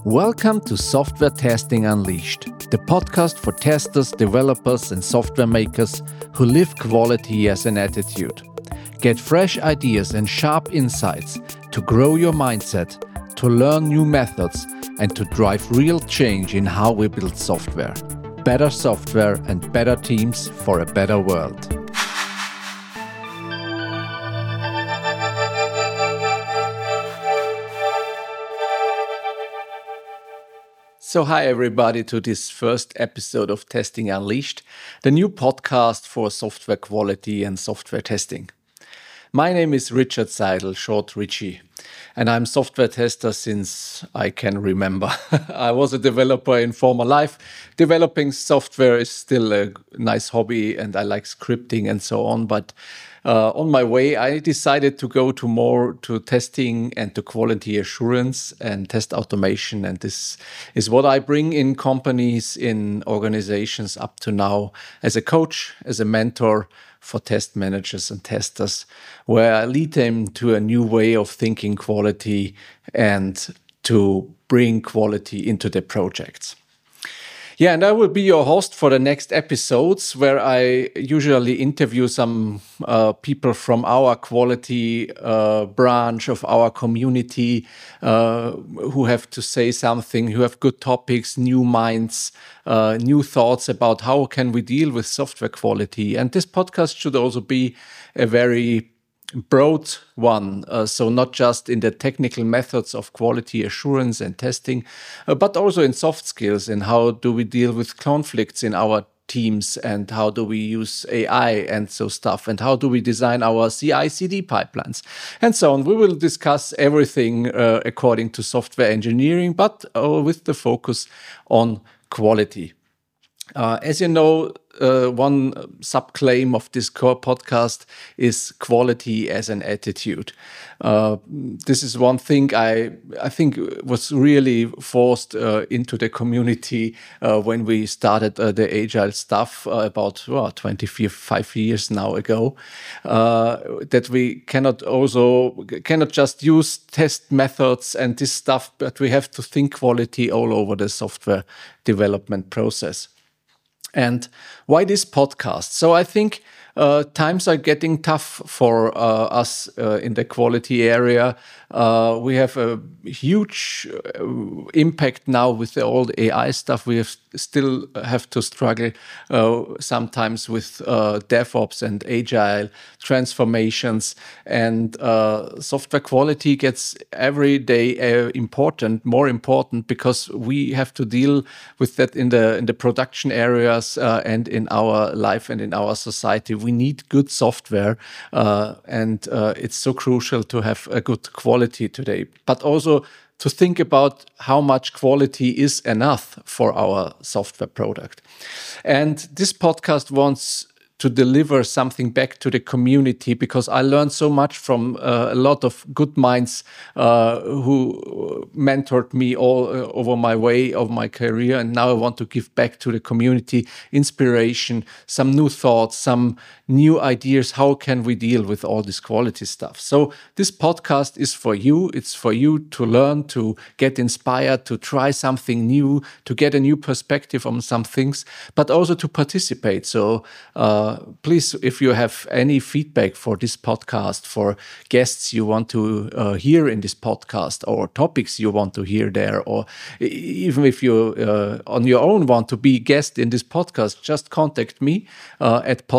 Welcome to Software Testing Unleashed, the podcast for testers, developers, and software makers who live quality as an attitude. Get fresh ideas and sharp insights to grow your mindset, to learn new methods, and to drive real change in how we build software. Better software and better teams for a better world. So hi everybody to this first episode of Testing Unleashed, the new podcast for software quality and software testing. My name is Richard Seidel, short Richie, and I'm software tester since I can remember. I was a developer in former life. Developing software is still a nice hobby and I like scripting and so on, but on my way, I decided to go to testing and to quality assurance and test automation. And this is what I bring in companies, in organizations up to now as a coach, as a mentor for test managers and testers, where I lead them to a new way of thinking quality and to bring quality into their projects. Yeah, and I will be your host for the next episodes where I usually interview some people from our quality branch of our community who have to say something, who have good topics, new minds, new thoughts about how can we deal with software quality. And this podcast should also be a very broad one, so not just in the technical methods of quality assurance and testing, but also in soft skills and how do we deal with conflicts in our teams and how do we use AI and so stuff and how do we design our CI/CD pipelines and so on. We will discuss everything according to software engineering, but with the focus on quality. As you know, one subclaim of this core podcast is quality as an attitude. This is one thing I think was really forced into the community when we started the agile stuff about 25 years now ago. That we cannot just use test methods and this stuff, but we have to think quality all over the software development process. And why this podcast? So I think times are getting tough for us in the quality area. We have a huge impact now with the old AI stuff. We still have to struggle sometimes with DevOps and agile transformations, and software quality gets every day more important because we have to deal with that in the production areas and in our life and in our society. We need good software, and it's so crucial to have a good quality today, but also to think about how much quality is enough for our software product. And this podcast wants to deliver something back to the community because I learned so much from a lot of good minds who mentored me all over my way of my career. And now I want to give back to the community inspiration, some new thoughts, some new ideas. How can we deal with all this quality stuff? So this podcast is for you. It's for you to learn, to get inspired, to try something new, to get a new perspective on some things, but also to participate. So please, if you have any feedback for this podcast, for guests you want to hear in this podcast, or topics you want to hear there, or even if you on your own want to be guest in this podcast, just contact me at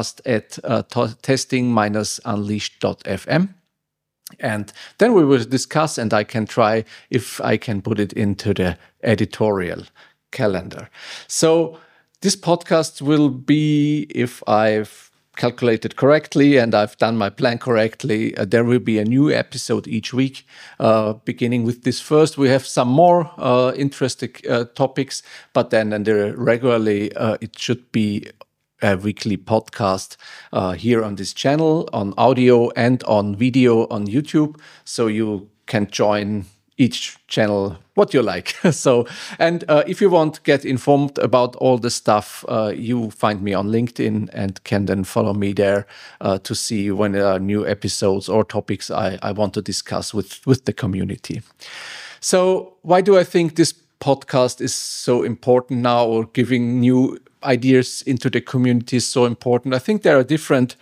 podcast@testing-unleashed.fm. And then we will discuss and I can try if I can put it into the editorial calendar. So this podcast will be, if I've calculated correctly and I've done my plan correctly, there will be a new episode each week. Beginning with this first, we have some more interesting topics, but then regularly it should be a weekly podcast here on this channel, on audio and on video on YouTube. So you can join each channel what you like. So, and if you want to get informed about all the stuff, you find me on LinkedIn and can then follow me there to see when there are new episodes or topics I want to discuss with the community. So why do I think this podcast is so important now, or giving new ideas into the community is so important? I think there are different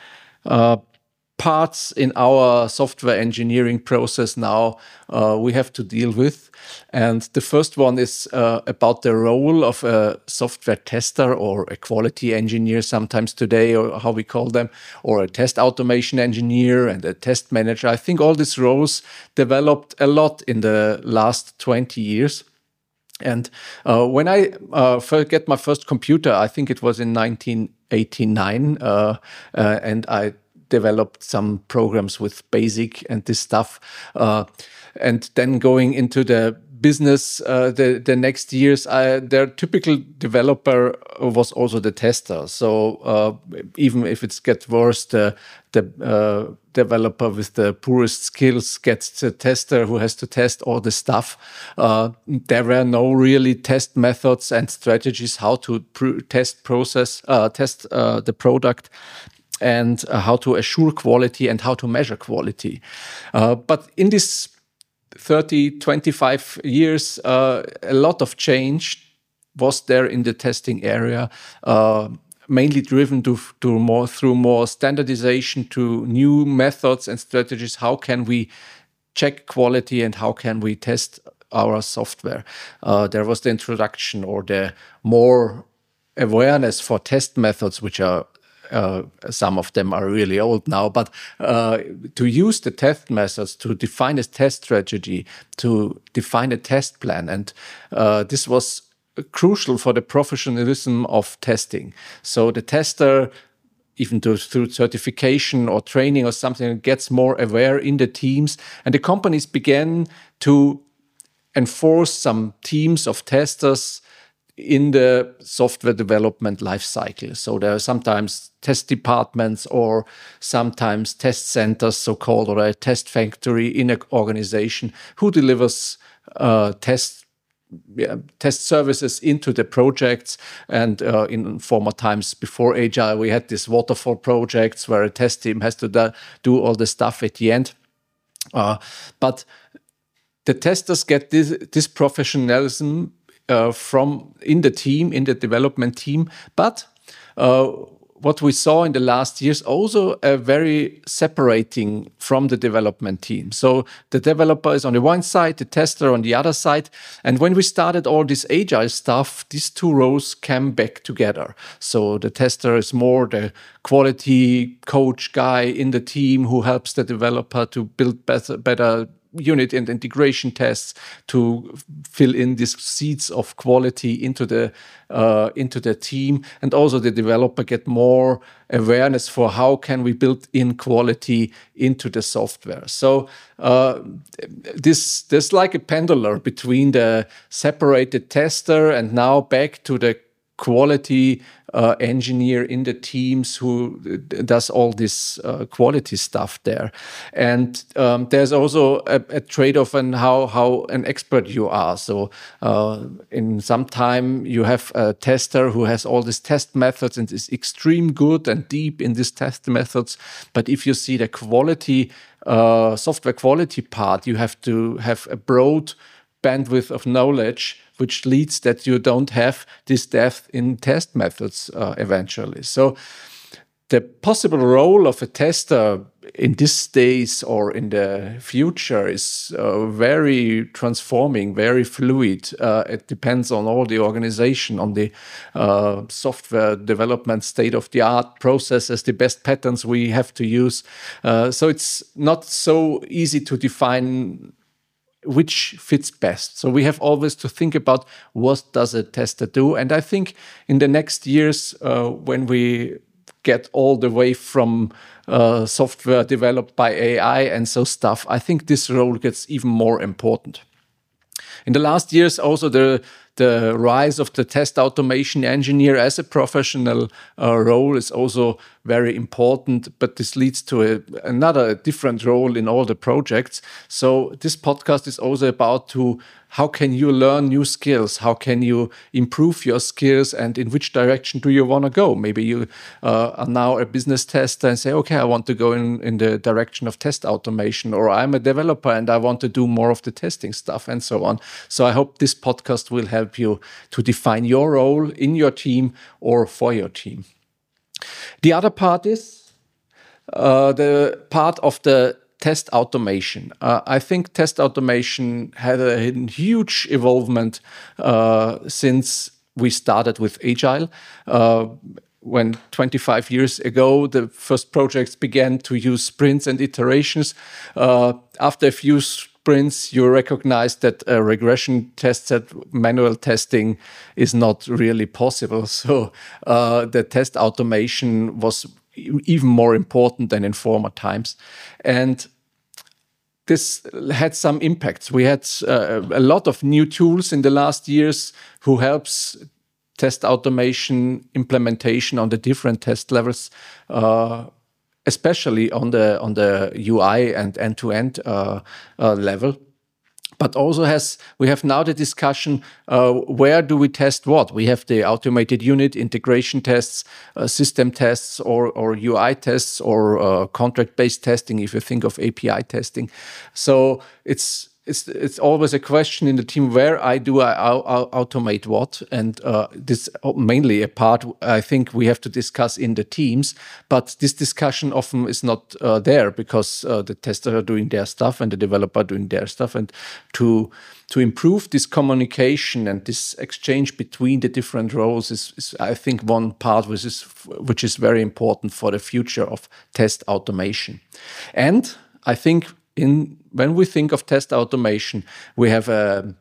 parts in our software engineering process now we have to deal with. And the first one is about the role of a software tester, or a quality engineer sometimes today, or how we call them, or a test automation engineer and a test manager. I think all these roles developed a lot in the last 20 years. And when I get my first computer, I think it was in 1989, and I developed some programs with BASIC and this stuff. And then going into the business, the next years, their typical developer was also the tester. So even if it gets worse, the developer with the poorest skills gets the tester who has to test all the stuff. There were no really test methods and strategies how to test the product, and how to assure quality and how to measure quality. But in this 30, 25 years, a lot of change was there in the testing area, mainly driven through more standardization, to new methods and strategies. How can we check quality and how can we test our software? There was the introduction, or the more awareness for test methods, which are some of them are really old now, but to use the test methods to define a test strategy, to define a test plan. And this was crucial for the professionalism of testing. So the tester, even through certification or training or something, gets more aware in the teams. And the companies began to enforce some teams of testers in the software development lifecycle. So there are sometimes test departments, or sometimes test centers, so-called, or a test factory in an organization who delivers test services into the projects. And in former times before Agile, we had these waterfall projects where a test team has to do all the stuff at the end. But the testers get this professionalism from in the team, in the development team. But what we saw in the last years, also a very separating from the development team. So the developer is on the one side, the tester on the other side. And when we started all this Agile stuff, these two roles came back together. So the tester is more the quality coach guy in the team who helps the developer to build better unit and integration tests, to fill in these seeds of quality into the team. And also the developer get more awareness for how can we build in quality into the software. So there's like a pendulum between the separated tester and now back to the quality engineer in the teams who does all this quality stuff there. And there's also a trade-off in how an expert you are. So in some time you have a tester who has all these test methods and is extreme good and deep in these test methods. But if you see the quality, software quality part, you have to have a broad bandwidth of knowledge, which leads that you don't have this depth in test methods eventually. So the possible role of a tester in these days or in the future is very transforming, very fluid. It depends on all the organization, on the software development, state-of-the-art processes, the best patterns we have to use. So it's not so easy to define which fits best. So we have always to think about what does a tester do. And I think in the next years, when we get all the way from software developed by AI and so stuff, I think this role gets even more important. In the last years, also the the rise of the test automation engineer as a professional role is also very important, but this leads to another different role in all the projects. So this podcast is also about how can you learn new skills? How can you improve your skills? And in which direction do you want to go? Maybe you are now a business tester and say, okay, I want to go in the direction of test automation, or I'm a developer and I want to do more of the testing stuff, and so on. So I hope this podcast will help you to define your role in your team or for your team. The other part is the part of the test automation. I think test automation had a huge evolvement since we started with Agile. When 25 years ago, the first projects began to use sprints and iterations. After a few sprints, you recognize that regression tests and manual testing is not really possible. So the test automation was even more important than in former times. And this had some impacts. We had a lot of new tools in the last years who helps test automation implementation on the different test levels, especially on the UI and end-to-end level. But also we have now the discussion, where do we test what? We have the automated unit integration tests, system tests, or UI tests, or contract-based testing, if you think of API testing. So it's always a question in the team, where do I automate what? And this mainly a part I think we have to discuss in the teams, but this discussion often is not there because the testers are doing their stuff and the developer doing their stuff. And to improve this communication and this exchange between the different roles is I think one part which is very important for the future of test automation. And I think when we think of test automation, we have a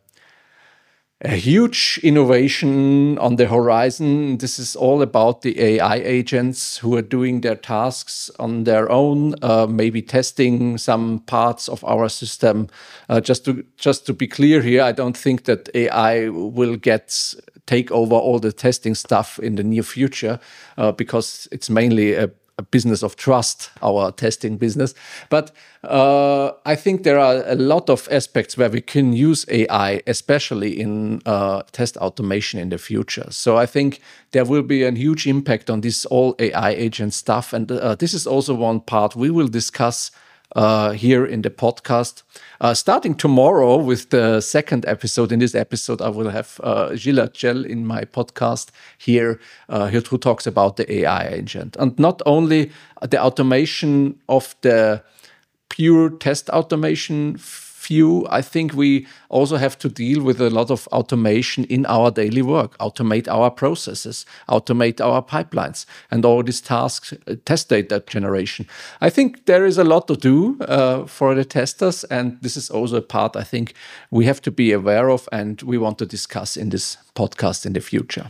huge innovation on the horizon. This is all about the AI agents who are doing their tasks on their own, maybe testing some parts of our system. Just to be clear here, I don't think that AI will take over all the testing stuff in the near future, because it's mainly a business of trust, our testing business. But I think there are a lot of aspects where we can use AI, especially in test automation in the future. So I think there will be a huge impact on this all AI agent stuff. And this is also one part we will discuss here in the podcast. Starting tomorrow with the second episode. In this episode, I will have Gilles Atchel in my podcast here, who talks about the AI agent. And not only the automation of the pure test automation view, I think we also have to deal with a lot of automation in our daily work, automate our processes, automate our pipelines, and all these tasks, test data generation. I think there is a lot to do for the testers, and this is also a part I think we have to be aware of and we want to discuss in this podcast in the future.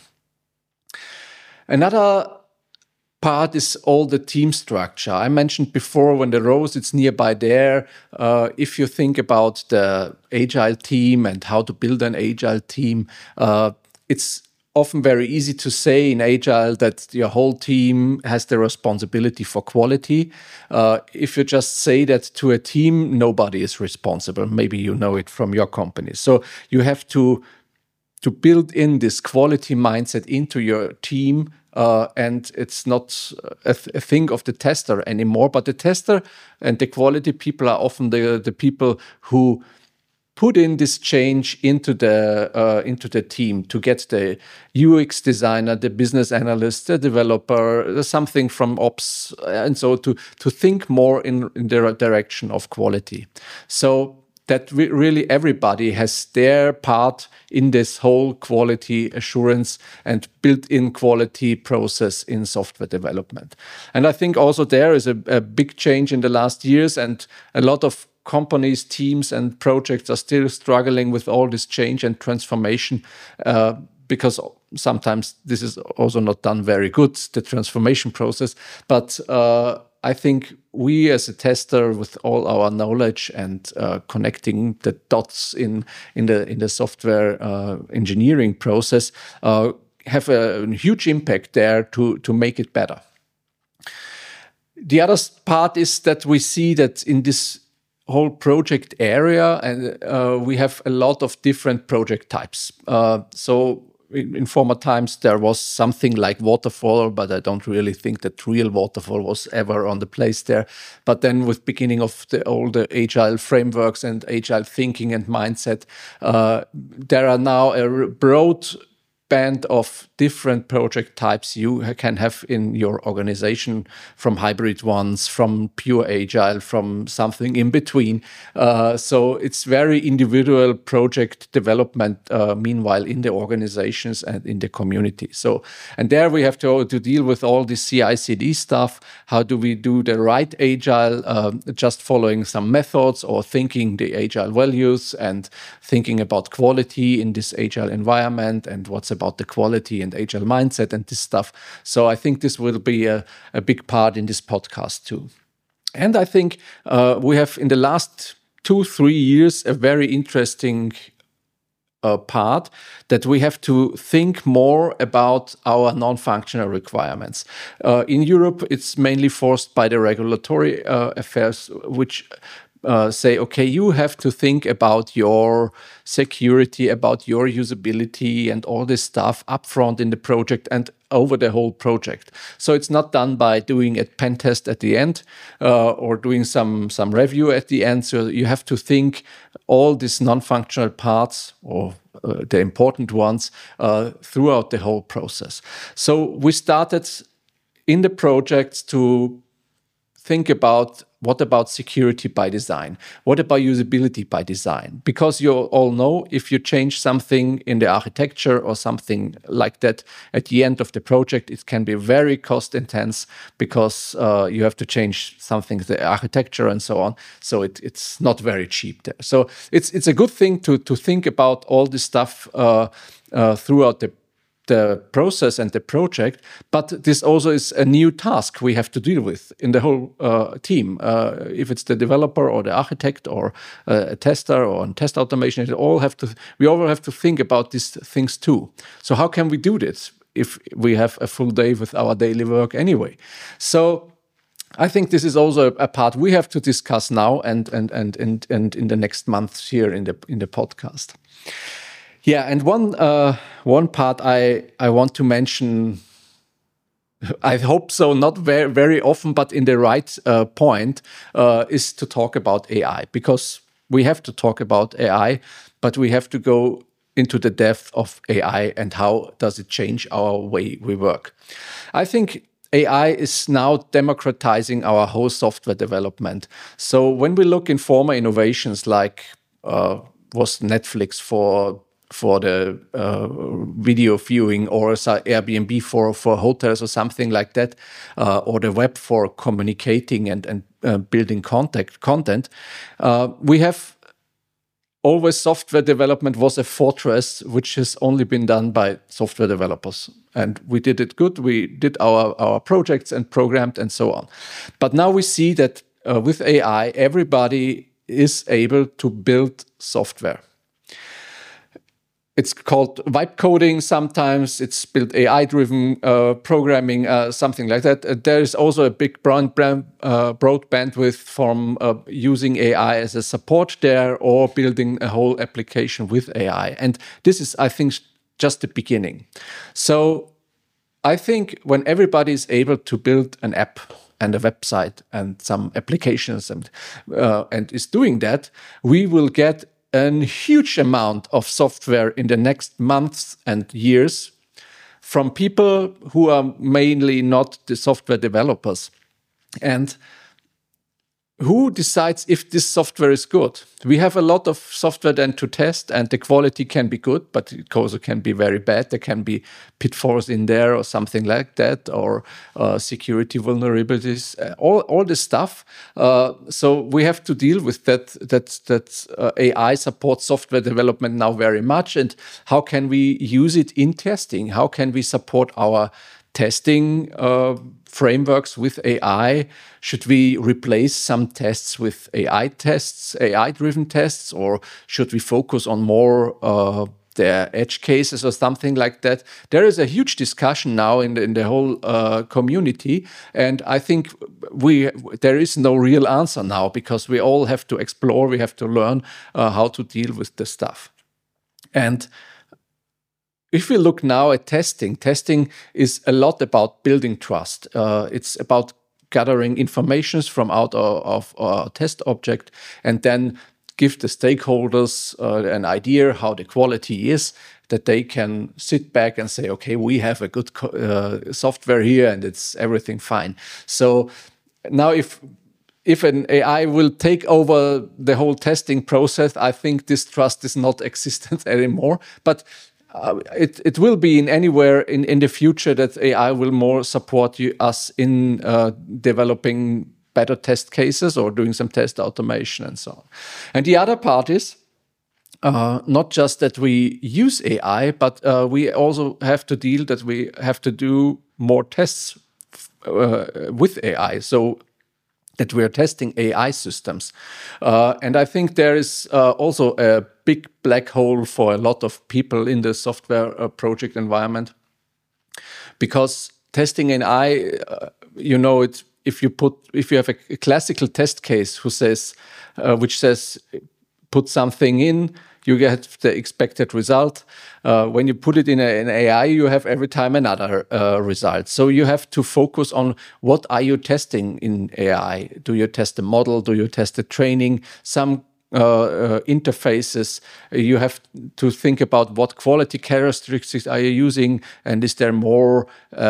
Another part is all the team structure. I mentioned before, when the roles, it's nearby there. If you think about the agile team and how to build an agile team, it's often very easy to say in agile that your whole team has the responsibility for quality. If you just say that to a team, nobody is responsible. Maybe you know it from your company. So you have to build in this quality mindset into your team. And it's not a thing of the tester anymore, but the tester and the quality people are often the people who put in this change into the team to get the UX designer, the business analyst, the developer, something from ops, and so to think more in the direction of quality. So that really everybody has their part in this whole quality assurance and built-in quality process in software development. And I think also there is a big change in the last years, and a lot of companies, teams, and projects are still struggling with all this change and transformation, because sometimes this is also not done very good, the transformation process. But I think we as a tester, with all our knowledge and connecting the dots in the software engineering process, have a huge impact there to make it better. The other part is that we see that in this whole project area, and we have a lot of different project types. So in former times, there was something like waterfall, but I don't really think that real waterfall was ever on the place there. But then with beginning of all the agile frameworks and agile thinking and mindset, there are now a broad band of different project types you can have in your organization, from hybrid ones, from pure agile, from something in between. So it's very individual project development, meanwhile, in the organizations and in the community. So, and there we have to deal with all the CI/CD stuff. How do we do the right agile, just following some methods, or thinking the agile values and thinking about quality in this agile environment, and what's about the quality and agile mindset and this stuff. So I think this will be a big part in this podcast too. And I think we have in the last 2-3 years a very interesting part that we have to think more about our non-functional requirements. In Europe, it's mainly forced by the regulatory affairs, which say, okay, you have to think about your security, about your usability and all this stuff upfront in the project and over the whole project. So it's not done by doing a pen test at the end or doing some review at the end. So you have to think all these non-functional parts, or the important ones, throughout the whole process. So we started in the projects to think about, what about security by design? What about usability by design? Because you all know, if you change something in the architecture or something like that at the end of the project, it can be very cost intense, because you have to change something, the architecture and so on. So it's not very cheap there. So it's a good thing to think about all this stuff throughout the process and the project, but this also is a new task we have to deal with in the whole team. If it's the developer or the architect or a tester or in test automation, we all have to think about these things too. So how can we do this if we have a full day with our daily work anyway? So I think this is also a part we have to discuss now and in the next months here in the podcast. Yeah, and one part I want to mention, I hope so, not very, very often, but in the right point, is to talk about AI. Because we have to talk about AI, but we have to go into the depth of AI and how does it change our way we work. I think AI is now democratizing our whole software development. So when we look in former innovations like was Netflix for the video viewing, or Airbnb for hotels or something like that, or the web for communicating and building content, we have always software development was a fortress which has only been done by software developers. And we did it good. We did our projects and programmed and so on. But now we see that with AI, everybody is able to build software. It's called vibe coding sometimes. It's built AI-driven programming, something like that. There is also a big broad bandwidth from using AI as a support there, or building a whole application with AI. And this is, I think, just the beginning. So I think when everybody is able to build an app and a website and some applications and is doing that, we will get a huge amount of software in the next months and years from people who are mainly not the software developers. And who decides if this software is good? We have a lot of software then to test, and the quality can be good, but it also can be very bad. There can be pitfalls in there or something like that, or security vulnerabilities, all this stuff. So we have to deal with that AI supports software development now very much. And how can we use it in testing? How can we support our testing frameworks with AI? Should we replace some tests with AI tests, AI-driven tests, or should we focus on more the edge cases or something like that? There is a huge discussion now in the whole community, and I think there is no real answer now, because we all have to explore, we have to learn how to deal with the stuff. And if we look now at testing is a lot about building trust. It's about gathering information from out of a test object and then give the stakeholders an idea how the quality is, that they can sit back and say, okay, we have a good software here and it's everything fine. So now if an AI will take over the whole testing process, I think this trust is not existent anymore. But it will be in anywhere in the future that AI will more support us in developing better test cases or doing some test automation and so on. And the other part is not just that we use AI, but we also have to deal that we have to do more tests with AI. So that we are testing AI systems. And I think there is also a big black hole for a lot of people in the software project environment. Because testing AI, if you have a classical test case which says put something in, you get the expected result. When you put it in an AI, you have every time another result. So you have to focus on what are you testing in AI. Do you test the model? Do you test the training? Some interfaces. You have to think about what quality characteristics are you using, and is there more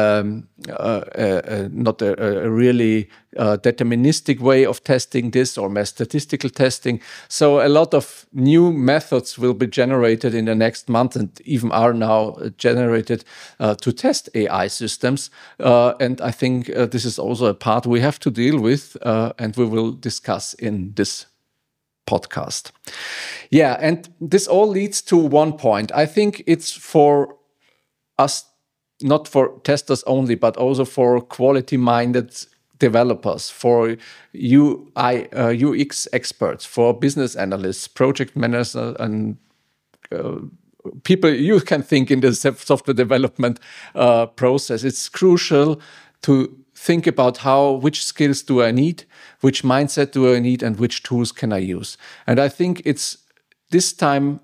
not a really deterministic way of testing this, or more statistical testing. So a lot of new methods will be generated in the next month, and even are now generated to test AI systems. And I think this is also a part we have to deal with, and we will discuss in this podcast. Yeah, and this all leads to one point. I think it's for us, not for testers only, but also for quality-minded developers, for UI, UX experts, for business analysts, project managers, and people you can think in the software development process. It's crucial to think about which skills do I need, which mindset do I need, and which tools can I use. And I think in these times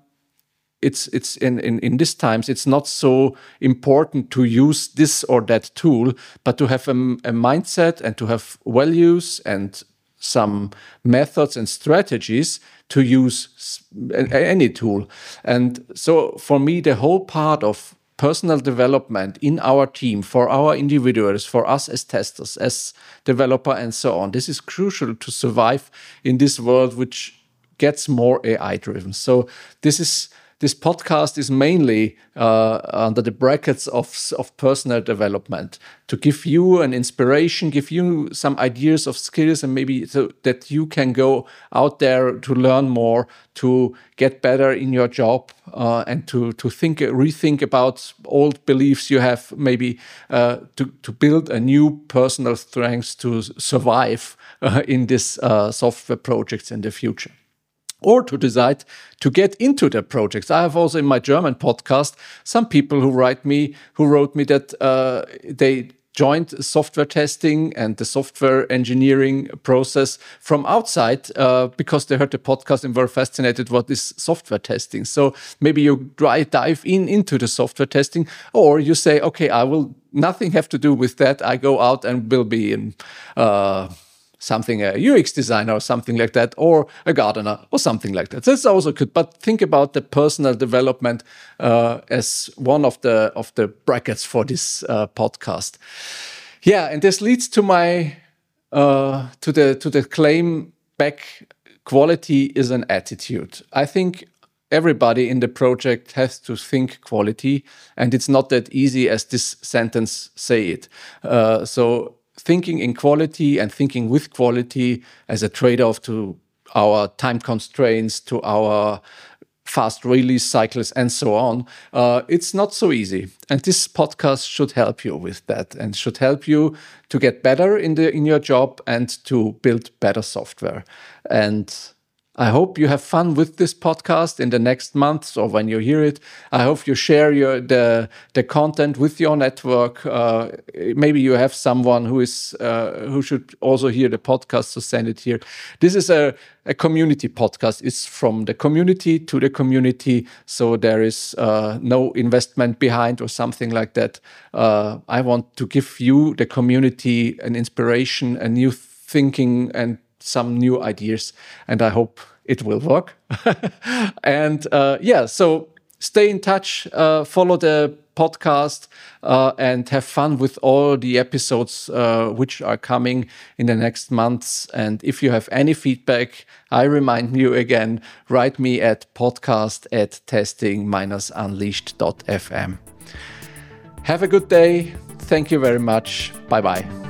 it's not so important to use this or that tool, but to have a mindset and to have values and some methods and strategies to use any tool. And so for me, the whole part of personal development in our team, for our individuals, for us as testers, as developer, and so on. This is crucial to survive in this world which gets more AI-driven. So this podcast is mainly under the brackets of personal development, to give you an inspiration, give you some ideas of skills, and maybe so that you can go out there to learn more, to get better in your job, and to rethink about old beliefs you have, maybe to build a new personal strength to survive in this software projects in the future. Or to decide to get into the projects. I have also in my German podcast some people who wrote me that they joined software testing and the software engineering process from outside because they heard the podcast and were fascinated what is software testing. So maybe you dive into the software testing, or you say, okay, I will nothing have to do with that. I go out and will be in something, a UX designer or something like that, or a gardener or something like that. That's also good. But think about the personal development as one of the brackets for this podcast. Yeah, and this leads to my to the claim back: quality is an attitude. I think everybody in the project has to think quality, and it's not that easy as this sentence say it. So thinking in quality and thinking with quality as a trade-off to our time constraints, to our fast release cycles and so on. It's not so easy. And this podcast should help you with that and should help you to get better in your job and to build better software. And I hope you have fun with this podcast in the next months or when you hear it. I hope you share the content with your network. Maybe you have someone who should also hear the podcast, so send it here. This is a community podcast. It's from the community to the community, so there is no investment behind or something like that. I want to give you, the community, an inspiration, a new thinking, and some new ideas, and I hope it will work. And so stay in touch, follow the podcast, and have fun with all the episodes which are coming in the next months. And if you have any feedback, I remind you again, write me at podcast@testing-unleashed.fm. Have a good day. Thank you very much. Bye-bye.